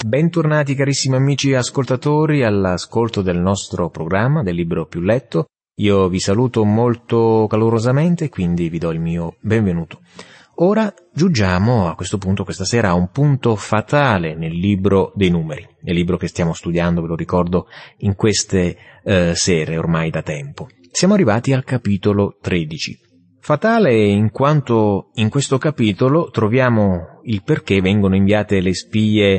Bentornati carissimi amici ascoltatori all'ascolto del nostro programma del libro più letto. Io vi saluto molto calorosamente, quindi vi do il mio benvenuto. Ora giungiamo a questo punto questa sera a un punto fatale nel libro dei numeri, nel libro che stiamo studiando, ve lo ricordo, in queste sere ormai da tempo. Siamo arrivati al capitolo 13. Fatale in quanto in questo capitolo troviamo il perché vengono inviate le spie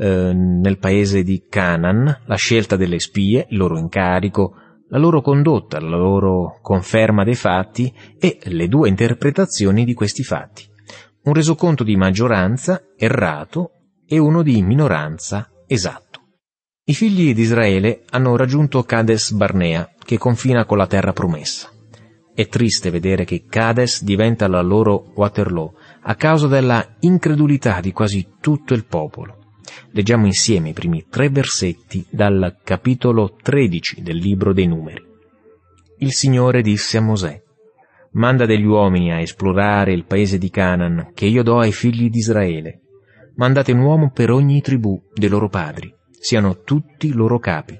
nel paese di Canaan, la scelta delle spie, il loro incarico, la loro condotta, la loro conferma dei fatti e le due interpretazioni di questi fatti. Un resoconto di maggioranza errato e uno di minoranza esatto. I figli di Israele hanno raggiunto Cades Barnea, che confina con la terra promessa. È triste vedere che Cades diventa la loro Waterloo a causa della incredulità di quasi tutto il popolo. Leggiamo insieme i primi 3 versetti dal capitolo 13 del libro dei numeri. Il Signore disse a Mosè: «Manda degli uomini a esplorare il paese di Canaan che io do ai figli di Israele. Mandate un uomo per ogni tribù dei loro padri, siano tutti loro capi».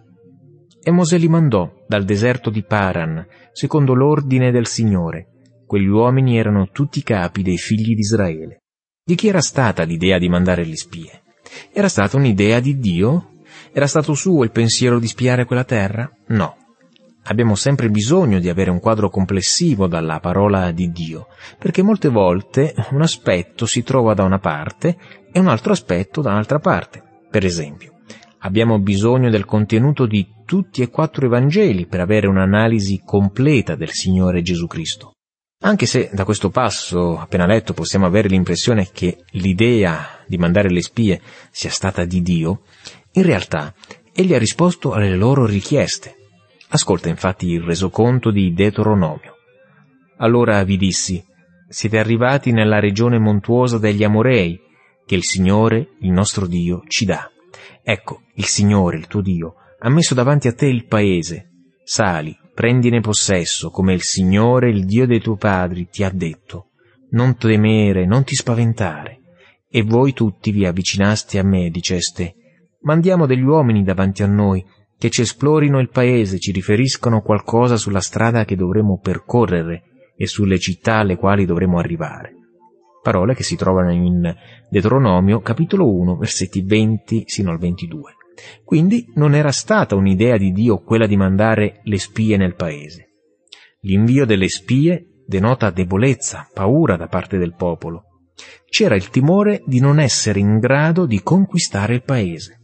E Mosè li mandò dal deserto di Paran, secondo l'ordine del Signore. Quegli uomini erano tutti capi dei figli di Israele. Di chi era stata l'idea di mandare le spie? Era stata un'idea di Dio? Era stato suo il pensiero di spiare quella terra? No. Abbiamo sempre bisogno di avere un quadro complessivo dalla parola di Dio, perché molte volte un aspetto si trova da una parte e un altro aspetto da un'altra parte. Per esempio, abbiamo bisogno del contenuto di tutti e 4 i Vangeli per avere un'analisi completa del Signore Gesù Cristo. Anche se da questo passo appena letto possiamo avere l'impressione che l'idea di mandare le spie sia stata di Dio, in realtà egli ha risposto alle loro richieste. Ascolta infatti il resoconto di Deuteronomio. Allora vi dissi: siete arrivati nella regione montuosa degli Amorei, che il Signore, il nostro Dio, ci dà. Ecco, il Signore, il tuo Dio, ha messo davanti a te il paese. Sali, prendine possesso, come il Signore, il Dio dei tuoi padri, ti ha detto. Non temere, non ti spaventare. E voi tutti vi avvicinaste a me e diceste: mandiamo degli uomini davanti a noi, che ci esplorino il paese, ci riferiscono qualcosa sulla strada che dovremo percorrere e sulle città alle quali dovremo arrivare. Parole che si trovano in Deuteronomio, capitolo 1, versetti 20 sino al 22. Quindi non era stata un'idea di Dio quella di mandare le spie nel paese. L'invio delle spie denota debolezza, paura da parte del popolo. C'era il timore di non essere in grado di conquistare il paese.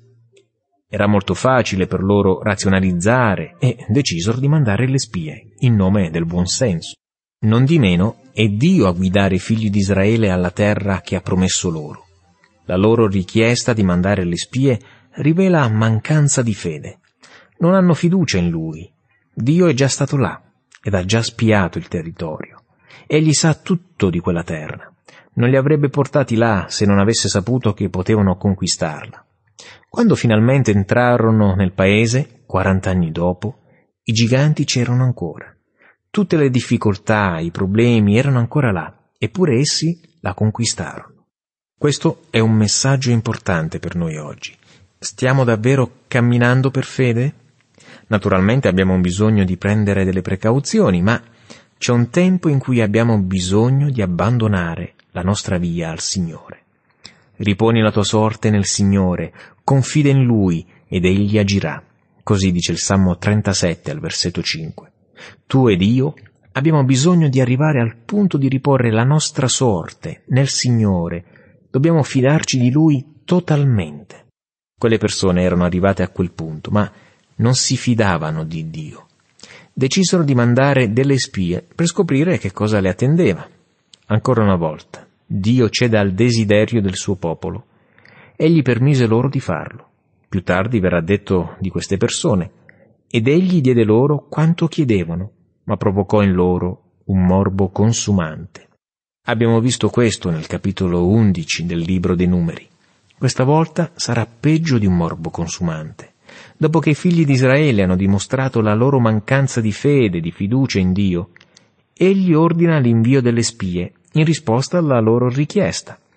Era molto facile per loro razionalizzare e decisero di mandare le spie in nome del buon senso. Nondimeno è Dio a guidare i figli di Israele alla terra che ha promesso loro. La loro richiesta di mandare le spie rivela mancanza di fede. Non hanno fiducia in Lui. Dio è già stato là ed ha già spiato il territorio. Egli sa tutto di quella terra. Non li avrebbe portati là se non avesse saputo che potevano conquistarla. Quando finalmente entrarono nel paese, 40 anni dopo, i giganti c'erano ancora. Tutte le difficoltà, i problemi erano ancora là, eppure essi la conquistarono. Questo è un messaggio importante per noi oggi. Stiamo davvero camminando per fede? Naturalmente abbiamo bisogno di prendere delle precauzioni, ma c'è un tempo in cui abbiamo bisogno di abbandonare la nostra via al Signore. Riponi la tua sorte nel Signore, confida in Lui ed Egli agirà. Così dice il Salmo 37 al versetto 5. Tu ed io abbiamo bisogno di arrivare al punto di riporre la nostra sorte nel Signore. Dobbiamo fidarci di Lui totalmente. Quelle persone erano arrivate a quel punto, ma non si fidavano di Dio. Decisero di mandare delle spie per scoprire che cosa le attendeva. Ancora una volta, Dio cede al desiderio del suo popolo. Egli permise loro di farlo. Più tardi verrà detto di queste persone: ed egli diede loro quanto chiedevano, ma provocò in loro un morbo consumante. Abbiamo visto questo nel capitolo 11 del libro dei numeri. Questa volta sarà peggio di un morbo consumante. Dopo che i figli di Israele hanno dimostrato la loro mancanza di fede, di fiducia in Dio, egli ordina l'invio delle spie in risposta alla loro richiesta.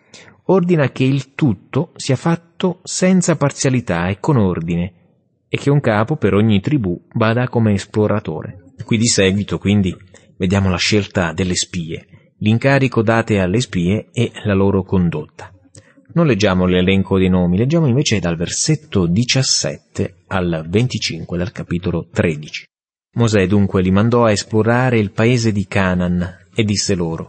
ordina che il tutto sia fatto senza parzialità e con ordine, e che un capo per ogni tribù vada come esploratore. Qui di seguito, quindi, vediamo la scelta delle spie, l'incarico date alle spie e la loro condotta. Non leggiamo l'elenco dei nomi, leggiamo invece dal versetto 17 al 25 del capitolo 13. Mosè dunque li mandò a esplorare il paese di Canaan e disse loro: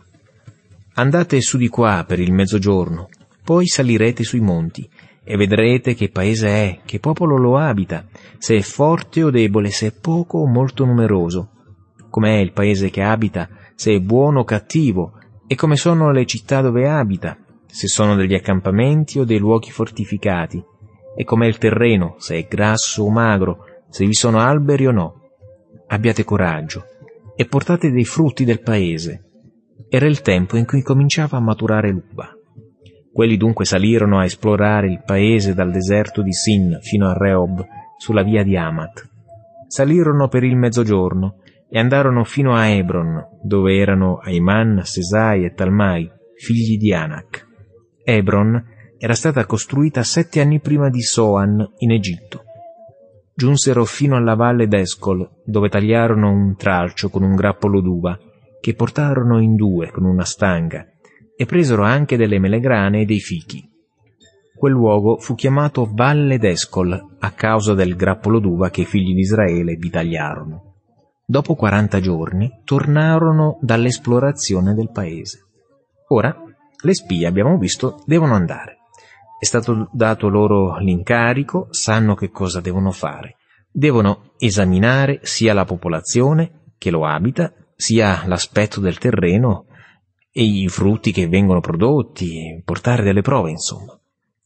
«Andate su di qua per il mezzogiorno, poi salirete sui monti e vedrete che paese è, che popolo lo abita, se è forte o debole, se è poco o molto numeroso, com'è il paese che abita, se è buono o cattivo, e come sono le città dove abita, se sono degli accampamenti o dei luoghi fortificati, e com'è il terreno, se è grasso o magro, se vi sono alberi o no. Abbiate coraggio e portate dei frutti del paese». Era il tempo in cui cominciava a maturare l'uva. Quelli dunque salirono a esplorare il paese dal deserto di Sin fino a Rehob, sulla via di Amat. Salirono per il mezzogiorno e andarono fino a Hebron, dove erano Aiman, Sesai e Talmai, figli di Anak. Hebron era stata costruita 7 anni prima di Soan in Egitto. Giunsero fino alla valle d'Escol, dove tagliarono un tralcio con un grappolo d'uva, che portarono in 2 con una stanga, e presero anche delle melegrane e dei fichi. Quel luogo fu chiamato Valle d'Escol a causa del grappolo d'uva che i figli di Israele vi tagliarono. Dopo 40 giorni tornarono dall'esplorazione del paese. Ora le spie, abbiamo visto, devono andare. È stato dato loro l'incarico, sanno che cosa devono fare. Devono esaminare sia la popolazione che lo abita, sia l'aspetto del terreno e i frutti che vengono prodotti, portare delle prove, insomma.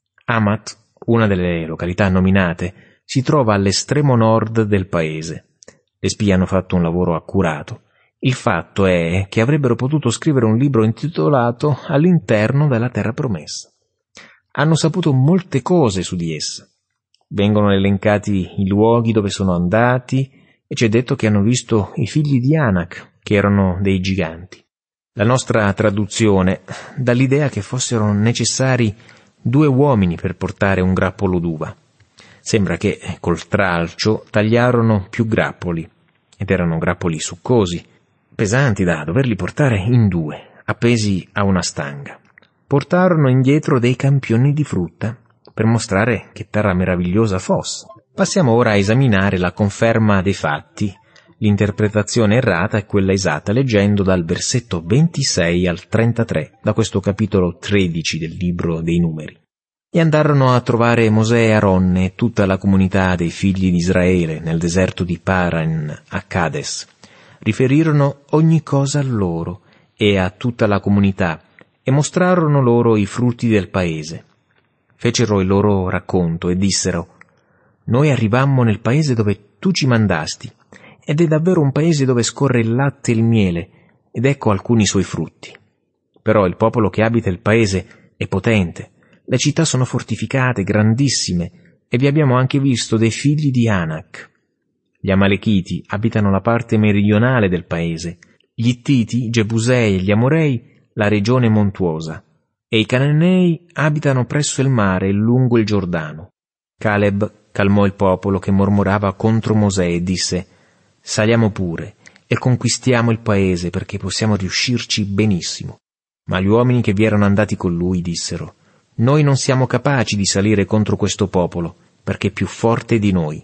Amat, una delle località nominate, si trova all'estremo nord del paese. Le spie hanno fatto un lavoro accurato. Il fatto è che avrebbero potuto scrivere un libro intitolato All'interno della terra promessa. Hanno saputo molte cose su di essa. Vengono elencati i luoghi dove sono andati e c'è detto che hanno visto i figli di Anak, che erano dei giganti. La nostra traduzione dà l'idea che fossero necessari 2 uomini per portare un grappolo d'uva. Sembra che col tralcio tagliarono più grappoli, ed erano grappoli succosi, pesanti da doverli portare in 2, appesi a una stanga. Portarono indietro dei campioni di frutta, per mostrare che terra meravigliosa fosse. Passiamo ora a esaminare la conferma dei fatti. L'interpretazione errata è quella esatta, leggendo dal versetto 26 al 33, da questo capitolo 13 del libro dei Numeri. E andarono a trovare Mosè e Aronne e tutta la comunità dei figli di Israele nel deserto di Paran a Cades. Riferirono ogni cosa a loro e a tutta la comunità e mostrarono loro i frutti del paese. Fecero il loro racconto e dissero: «Noi arrivammo nel paese dove tu ci mandasti, ed è davvero un paese dove scorre il latte e il miele, ed ecco alcuni suoi frutti. Però il popolo che abita il paese è potente, le città sono fortificate, grandissime, e vi abbiamo anche visto dei figli di Anak. Gli Amalechiti abitano la parte meridionale del paese, gli Ittiti, i Gebusei e gli Amorei la regione montuosa, e i Cananei abitano presso il mare e lungo il Giordano». Caleb calmò il popolo che mormorava contro Mosè e disse: «Saliamo pure e conquistiamo il paese, perché possiamo riuscirci benissimo». Ma gli uomini che vi erano andati con lui dissero: «Noi non siamo capaci di salire contro questo popolo, perché è più forte di noi».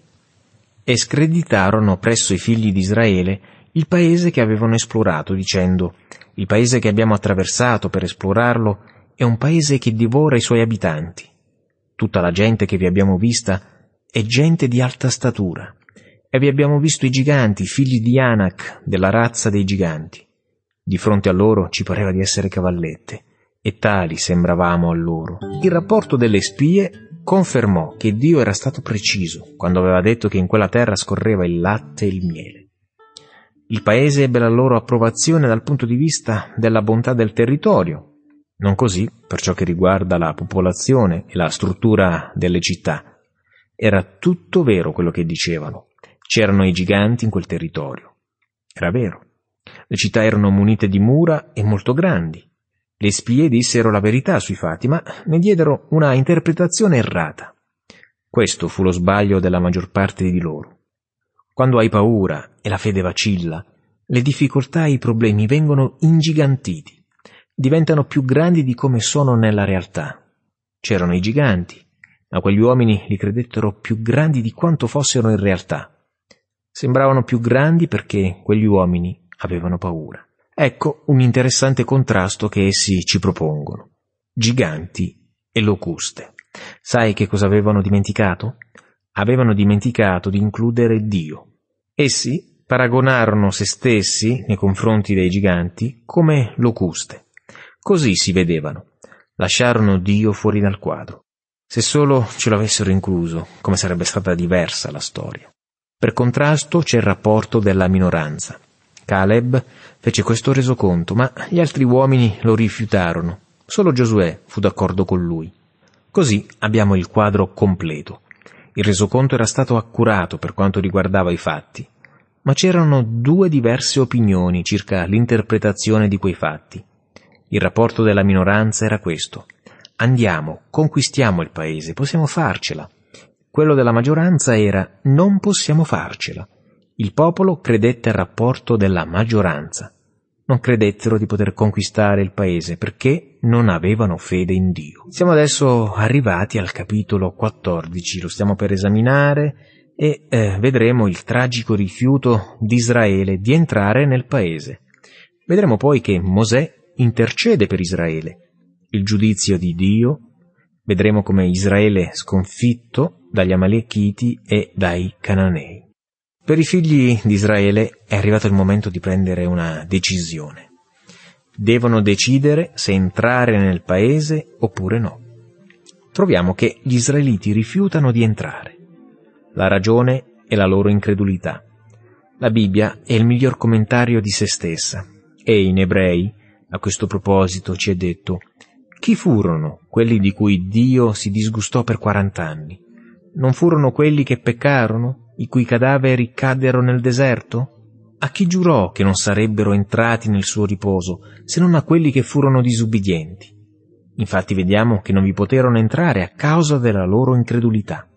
E screditarono presso i figli di Israele il paese che avevano esplorato, dicendo: «Il paese che abbiamo attraversato per esplorarlo è un paese che divora i suoi abitanti. Tutta la gente che vi abbiamo vista è gente di alta statura, e vi abbiamo visto i giganti, figli di Anak, della razza dei giganti. Di fronte a loro ci pareva di essere cavallette, e tali sembravamo a loro». Il rapporto delle spie confermò che Dio era stato preciso quando aveva detto che in quella terra scorreva il latte e il miele. Il paese ebbe la loro approvazione dal punto di vista della bontà del territorio, non così per ciò che riguarda la popolazione e la struttura delle città. Era tutto vero quello che dicevano. C'erano i giganti in quel territorio. Era vero. Le città erano munite di mura e molto grandi. Le spie dissero la verità sui fatti, ma ne diedero una interpretazione errata. Questo fu lo sbaglio della maggior parte di loro. Quando hai paura e la fede vacilla, le difficoltà e i problemi vengono ingigantiti, diventano più grandi di come sono nella realtà. C'erano i giganti, ma quegli uomini li credettero più grandi di quanto fossero in realtà. Sembravano più grandi perché quegli uomini avevano paura. Ecco un interessante contrasto che essi ci propongono. Giganti e locuste. Sai che cosa avevano dimenticato? Avevano dimenticato di includere Dio. Essi paragonarono se stessi, nei confronti dei giganti, come locuste. Così si vedevano. Lasciarono Dio fuori dal quadro. Se solo ce l'avessero incluso, come sarebbe stata diversa la storia. Per contrasto c'è il rapporto della minoranza. Caleb fece questo resoconto, ma gli altri uomini lo rifiutarono. Solo Giosuè fu d'accordo con lui. Così abbiamo il quadro completo. Il resoconto era stato accurato per quanto riguardava i fatti, ma c'erano due diverse opinioni circa l'interpretazione di quei fatti. Il rapporto della minoranza era questo: andiamo, conquistiamo il paese, possiamo farcela. Quello della maggioranza era: non possiamo farcela. Il popolo credette al rapporto della maggioranza. Non credettero di poter conquistare il paese perché non avevano fede in Dio. Siamo adesso arrivati al capitolo 14, lo stiamo per esaminare e vedremo il tragico rifiuto di Israele di entrare nel paese. Vedremo poi che Mosè intercede per Israele, il giudizio di Dio, vedremo come Israele è sconfitto dagli Amalechiti e dai Cananei. Per i figli di Israele è arrivato il momento di prendere una decisione. Devono decidere se entrare nel paese oppure no. Troviamo che gli israeliti rifiutano di entrare. La ragione è la loro incredulità. La Bibbia è il miglior commentario di se stessa e in Ebrei, a questo proposito, ci è detto: chi furono quelli di cui Dio si disgustò per 40 anni? Non furono quelli che peccarono, i cui cadaveri caddero nel deserto? A chi giurò che non sarebbero entrati nel suo riposo, se non a quelli che furono disubbidienti? Infatti vediamo che non vi poterono entrare a causa della loro incredulità.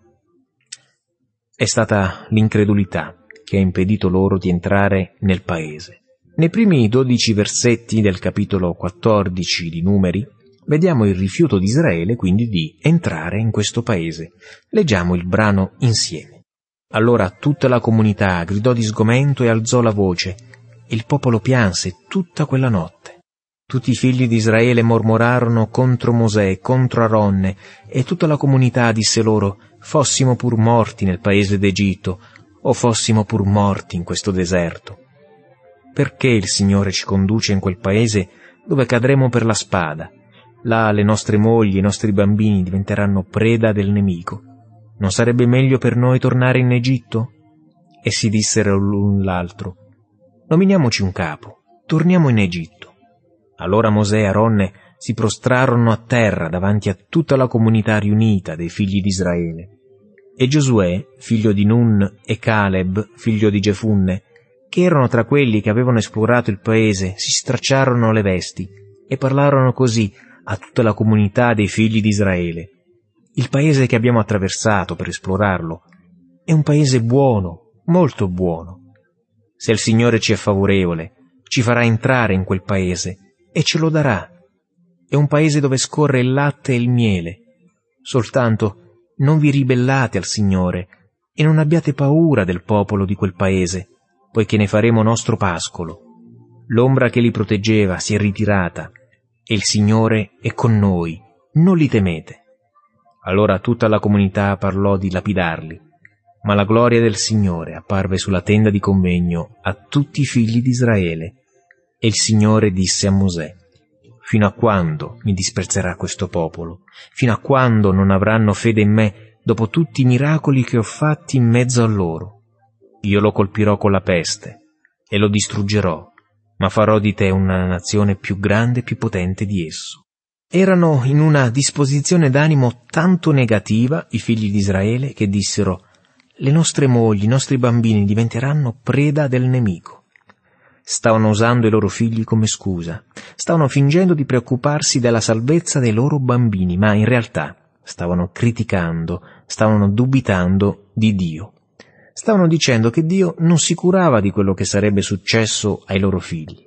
È stata l'incredulità che ha impedito loro di entrare nel paese. Nei primi 12 versetti del capitolo 14 di Numeri vediamo il rifiuto di Israele quindi di entrare in questo paese. Leggiamo il brano insieme. Allora tutta la comunità gridò di sgomento e alzò la voce, e il popolo pianse tutta quella notte. Tutti i figli di Israele mormorarono contro Mosè e contro Aronne, e tutta la comunità disse loro: fossimo pur morti nel paese d'Egitto, o fossimo pur morti in questo deserto. Perché il Signore ci conduce in quel paese dove cadremo per la spada? Là le nostre mogli e i nostri bambini diventeranno preda del nemico. Non sarebbe meglio per noi tornare in Egitto? Essi dissero l'un l'altro: nominiamoci un capo, torniamo in Egitto. Allora Mosè e Aronne si prostrarono a terra davanti a tutta la comunità riunita dei figli di Israele. E Giosuè, figlio di Nun, e Caleb, figlio di Gefunne, che erano tra quelli che avevano esplorato il paese, si stracciarono le vesti e parlarono così a tutta la comunità dei figli di Israele: il paese che abbiamo attraversato per esplorarlo è un paese buono, molto buono. Se il Signore ci è favorevole, ci farà entrare in quel paese e ce lo darà. È un paese dove scorre il latte e il miele. Soltanto non vi ribellate al Signore e non abbiate paura del popolo di quel paese, poiché ne faremo nostro pascolo. L'ombra che li proteggeva si è ritirata e il Signore è con noi, non li temete. Allora tutta la comunità parlò di lapidarli, ma la gloria del Signore apparve sulla tenda di convegno a tutti i figli di Israele. E il Signore disse a Mosè: fino a quando mi disprezzerà questo popolo? Fino a quando non avranno fede in me dopo tutti i miracoli che ho fatti in mezzo a loro? Io lo colpirò con la peste e lo distruggerò, ma farò di te una nazione più grande e più potente di esso. Erano in una disposizione d'animo tanto negativa i figli di Israele che dissero: le nostre mogli, i nostri bambini diventeranno preda del nemico. stavano usando i loro figli come scusa, stavano fingendo di preoccuparsi della salvezza dei loro bambini, ma in realtà stavano criticando, stavano dubitando di Dio. Stavano dicendo che Dio non si curava di quello che sarebbe successo ai loro figli.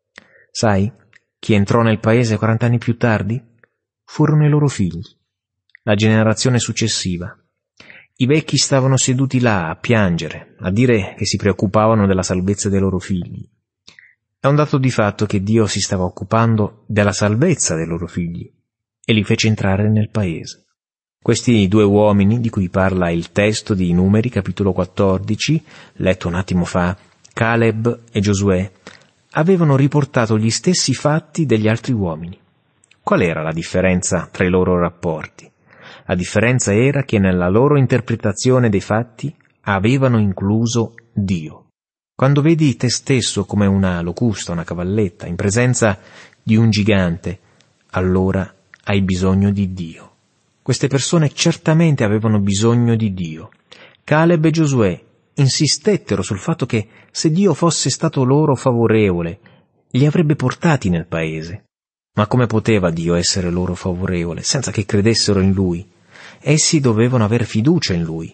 Sai, chi entrò nel paese 40 anni più tardi? Furono i loro figli, la generazione successiva. I vecchi stavano seduti là a piangere, a dire che si preoccupavano della salvezza dei loro figli. È un dato di fatto che Dio si stava occupando della salvezza dei loro figli e li fece entrare nel paese. Questi due uomini di cui parla il testo di Numeri, capitolo 14, letto un attimo fa, Caleb e Giosuè, avevano riportato gli stessi fatti degli altri uomini. Qual era la differenza tra i loro rapporti? La differenza era che nella loro interpretazione dei fatti avevano incluso Dio. Quando vedi te stesso come una locusta, una cavalletta, in presenza di un gigante, allora hai bisogno di Dio. Queste persone certamente avevano bisogno di Dio. Caleb e Giosuè insistettero sul fatto che se Dio fosse stato loro favorevole, li avrebbe portati nel paese. Ma come poteva Dio essere loro favorevole senza che credessero in Lui? Essi dovevano aver fiducia in Lui.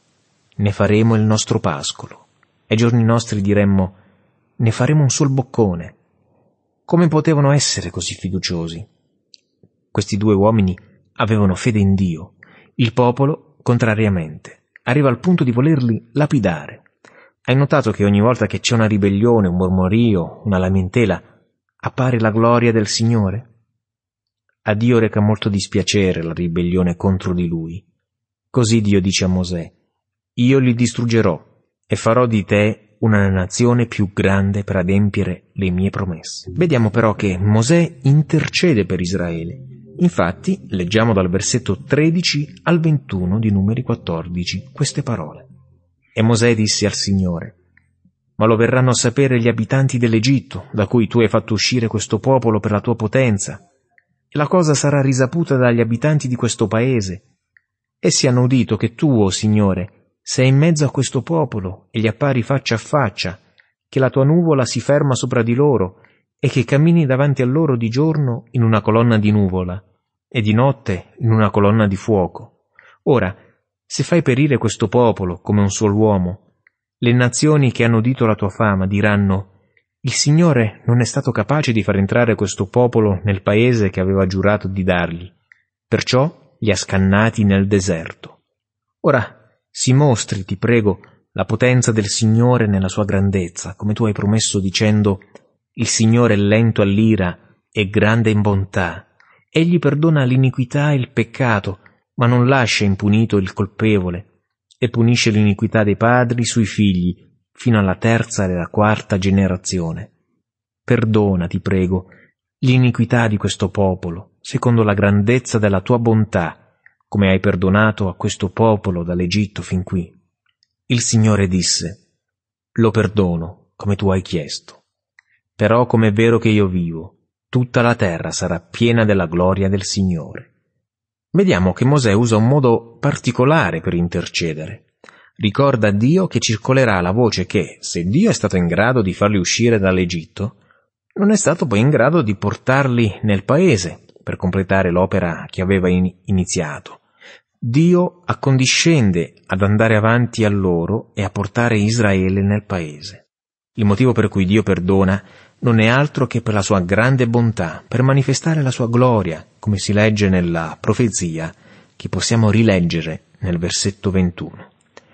Ne faremo il nostro pascolo. Ai giorni nostri diremmo, ne faremo un sol boccone. Come potevano essere così fiduciosi? Questi due uomini avevano fede in Dio. Il popolo, contrariamente, arriva al punto di volerli lapidare. Hai notato che ogni volta che c'è una ribellione, un mormorio, una lamentela, appare la gloria del Signore? A Dio reca molto dispiacere la ribellione contro di Lui. Così Dio dice a Mosè, io li distruggerò e farò di te una nazione più grande per adempiere le mie promesse. Vediamo però che Mosè intercede per Israele. Infatti, leggiamo dal versetto 13 al 21 di Numeri 14 queste parole. E Mosè disse al Signore, ma lo verranno a sapere gli abitanti dell'Egitto, da cui tu hai fatto uscire questo popolo per la tua potenza, e la cosa sarà risaputa dagli abitanti di questo paese. Essi hanno udito che tu, o Signore, sei in mezzo a questo popolo e gli appari faccia a faccia, che la tua nuvola si ferma sopra di loro e che cammini davanti a loro di giorno in una colonna di nuvola e di notte in una colonna di fuoco. Ora, se fai perire questo popolo come un solo uomo, le nazioni che hanno udito la tua fama diranno: il Signore non è stato capace di far entrare questo popolo nel paese che aveva giurato di dargli, perciò li ha scannati nel deserto. Ora, si mostri, ti prego, la potenza del Signore nella sua grandezza, come tu hai promesso dicendo: il Signore è lento all'ira e grande in bontà. Egli perdona l'iniquità e il peccato, ma non lascia impunito il colpevole, e punisce l'iniquità dei padri sui figli, fino alla terza e alla quarta generazione. Perdona, ti prego, l'iniquità di questo popolo, secondo la grandezza della tua bontà, come hai perdonato a questo popolo dall'Egitto fin qui. Il Signore disse, lo perdono, come tu hai chiesto. Però come è vero che io vivo, tutta la terra sarà piena della gloria del Signore. Vediamo che Mosè usa un modo particolare per intercedere. Ricorda a Dio che circolerà la voce che, se Dio è stato in grado di farli uscire dall'Egitto, non è stato poi in grado di portarli nel paese per completare l'opera che aveva iniziato. Dio accondiscende ad andare avanti a loro e a portare Israele nel paese. Il motivo per cui Dio perdona non è altro che per la sua grande bontà, per manifestare la sua gloria, come si legge nella profezia, che possiamo rileggere nel versetto 21.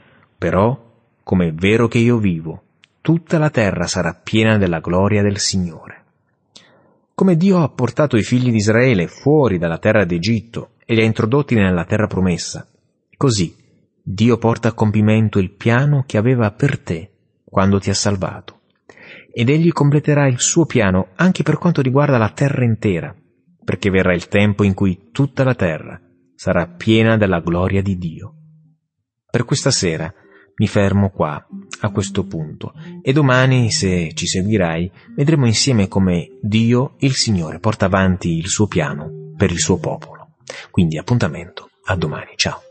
Però, come è vero che io vivo, tutta la terra sarà piena della gloria del Signore. Come Dio ha portato i figli di Israele fuori dalla terra d'Egitto e li ha introdotti nella terra promessa, così Dio porta a compimento il piano che aveva per te quando ti ha salvato. Ed Egli completerà il suo piano anche per quanto riguarda la terra intera, perché verrà il tempo in cui tutta la terra sarà piena della gloria di Dio. Per questa sera mi fermo qua, a questo punto, e domani, se ci seguirai, vedremo insieme come Dio, il Signore, porta avanti il suo piano per il suo popolo. Quindi appuntamento a domani. Ciao.